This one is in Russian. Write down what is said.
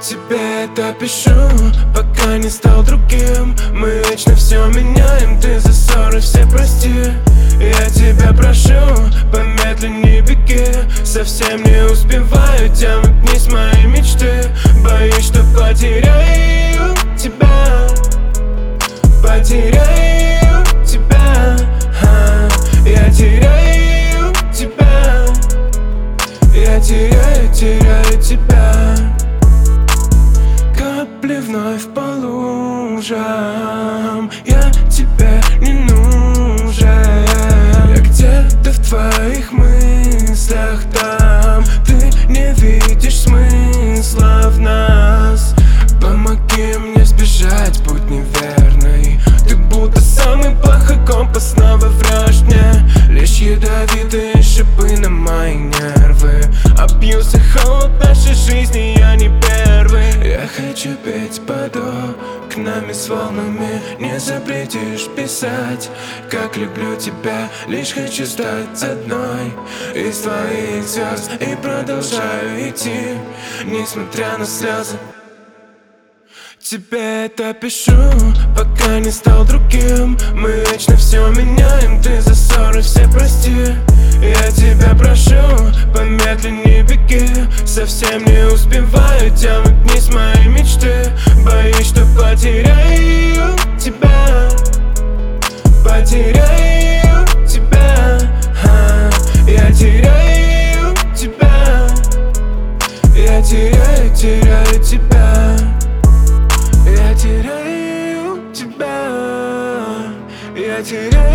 Тебе это пишу, пока не стал другим. Мы вечно все меняем, ты за ссоры все прости. Я тебя прошу, помедленнее беги. Совсем не успеваю тянуть вниз мои мечты. Боюсь, что потеряю тебя. Потеряю тебя. Я теряю тебя. Я теряю тебя. Капли вновь по лужам. Я тебе не нужен. Я где-то в твоих мыслях там. Ты не видишь смысла в нас. Помоги мне сбежать, путь неверный. Ты будто самый плохой компас снова враждне. Лишь ядовитые шипы на мои нервы. Абьюз и холод нашей жизни, я не первый. Я хочу петь под окнами с волнами. Не запретишь писать, как люблю тебя. Лишь хочу стать одной из твоих звезд. И продолжаю идти, несмотря на слезы. Тебе это пишу, пока не стал другим. Мы вечно все меняем, ты за ссоры все прости. Я тебя прошу, помедленнее беги. Совсем не успеваю тянуть вниз мои мечты. Боюсь, что потеряю тебя. Потеряю тебя. Я теряю тебя. Я теряю тебя. Я теряю тебя. Я теряю